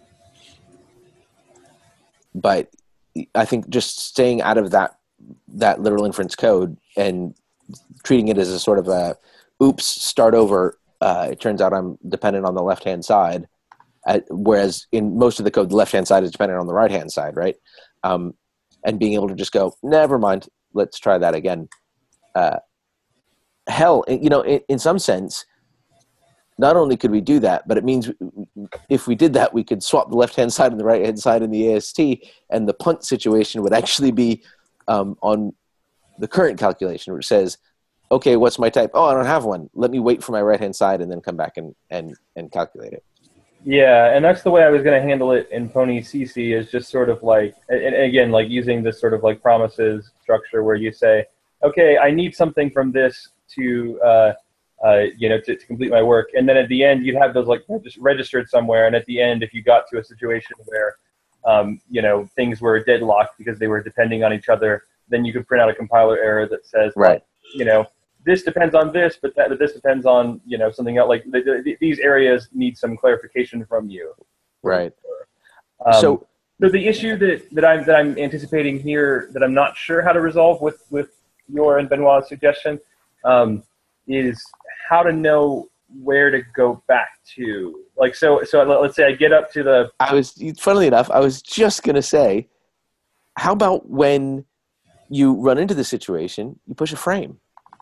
but I think just staying out of that that literal inference code and treating it as a sort of a oops, start over. Uh, it turns out I'm dependent on the left hand side, uh, whereas in most of the code, the left hand side is dependent on the right hand side, right? Um, and being able to just go, never mind, let's try that again. Uh, hell, you know, in, in some sense, not only could we do that, but it means if we did that, we could swap the left-hand side and the right-hand side in the A S T, and the punt situation would actually be um, on the current calculation, which says, okay, what's my type? Oh, I don't have one. Let me wait for my right-hand side and then come back and, and, and calculate it. Yeah, and that's the way I was going to handle it in Pony C C, is just sort of like, and again, like using this sort of like promises structure where you say, okay, I need something from this to, uh, uh, you know, to, to complete my work. And then at the end, you'd have those like just registered somewhere. And at the end, if you got to a situation where, um, you know, things were deadlocked because they were depending on each other, then you could print out a compiler error that says, right, like, you know, this depends on this, but that but this depends on, you know, something else. Like the, the, these areas need some clarification from you. Right. Um, so, so the issue that, that I'm that I'm anticipating here that I'm not sure how to resolve with, with your and Benoit's suggestion um, is how to know where to go back to. Like so so let's say I get up to the. I was funnily enough, I was just gonna say, how about when you run into the situation, you push a frame.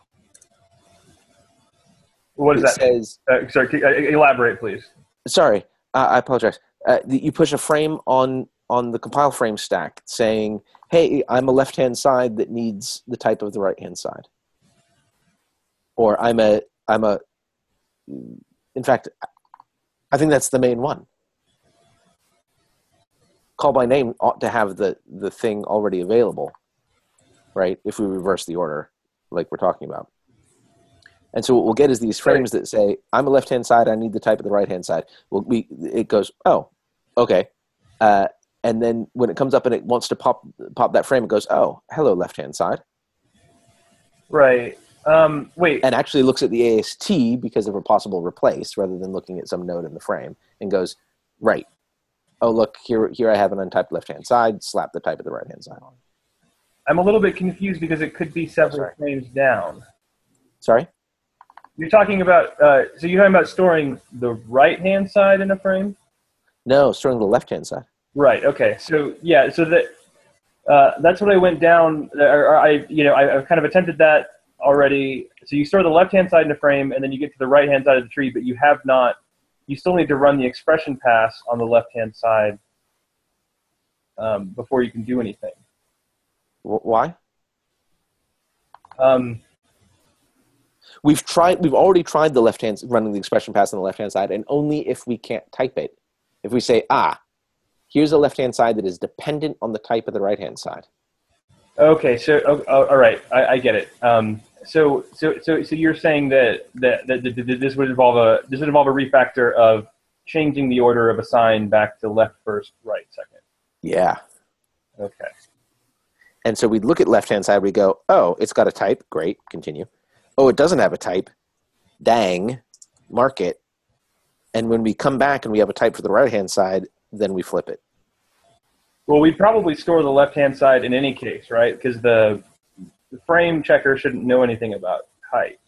What does it that says, mean? Uh, sorry, elaborate, please. Sorry, uh, I apologize. Uh, you push a frame on on the compile frame stack saying, hey, I'm a left-hand side that needs the type of the right-hand side. Or I'm a, I'm a, in fact, I think that's the main one. Call by name ought to have the, the thing already available, right? If we reverse the order, like we're talking about. And so what we'll get is these frames that say, I'm a left-hand side, I need the type of the right-hand side. Well, we, it goes, oh, okay. Uh, and then when it comes up and it wants to pop pop that frame, it goes, oh, hello, left-hand side. Right. Um, wait. And actually looks at the A S T because of a possible replace rather than looking at some node in the frame and goes, right. Oh, look, here, here I have an untyped left-hand side, slap the type of the right-hand side on. I'm a little bit confused because it could be several Sorry. frames down. Sorry? You're talking about, uh, so you're talking about storing the right-hand side in a frame? No, storing the left-hand side. Right, okay. So, yeah, so that uh, that's what I went down, or, or I, you know, I, I've kind of attempted that already. So you store the left-hand side in a frame, and then you get to the right-hand side of the tree, but you have not, you still need to run the expression pass on the left-hand side um, before you can do anything. W- why? Um, We've tried. We've already tried the left hand running the expression pass on the left hand side, and only if we can't type it. If we say, ah, here's a left hand side that is dependent on the type of the right hand side. okay, so oh, oh, all right, I, I get it. Um, so, so, so, so you're saying that, that that that this would involve a this would involve a refactor of changing the order of a sign back to left first, right second. Yeah. Okay. And so we'd look at left hand side. We go, oh, it's got a type. Great. Continue. Oh, it doesn't have a type. Dang. Mark it. And when we come back and we have a type for the right-hand side, then we flip it. Well, we'd probably store the left-hand side in any case, right? Because the, the frame checker shouldn't know anything about types.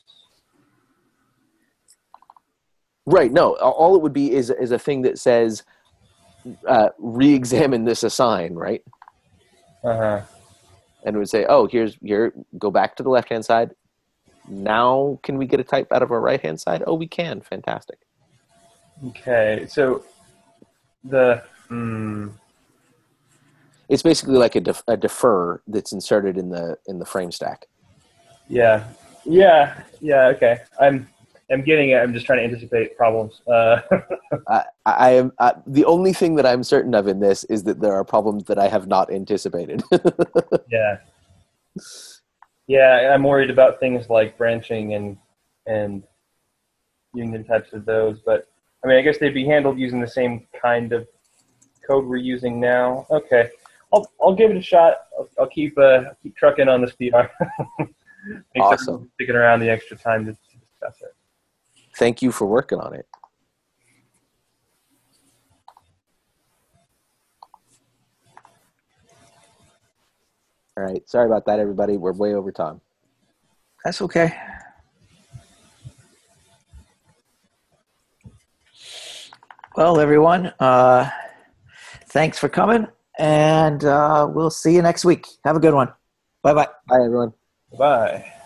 Right. No, all it would be is, is a thing that says, uh, re-examine this assign, right? Uh-huh. And it would say, oh, here's, here, go back to the left-hand side. Now can we get a type out of our right-hand side? Oh, we can. Fantastic. Okay, so the hmm. It's basically like a, def- a defer that's inserted in the in the frame stack. Yeah, yeah, yeah. Okay, I'm I'm getting it. I'm just trying to anticipate problems. Uh, I, I am I, the only thing that I'm certain of in this is that there are problems that I have not anticipated. yeah, yeah. I'm worried about things like branching and and union types of those, but. I mean, I guess they'd be handled using the same kind of code we're using now. Okay, I'll I'll give it a shot. I'll, I'll keep uh keep trucking on this P R. Awesome. Sticking around the extra time to, to discuss it. Thank you for working on it. All right. Sorry about that, everybody. We're way over time. That's okay. Well, everyone, uh, thanks for coming, and uh, we'll see you next week. Have a good one. Bye-bye. Bye, everyone. Bye.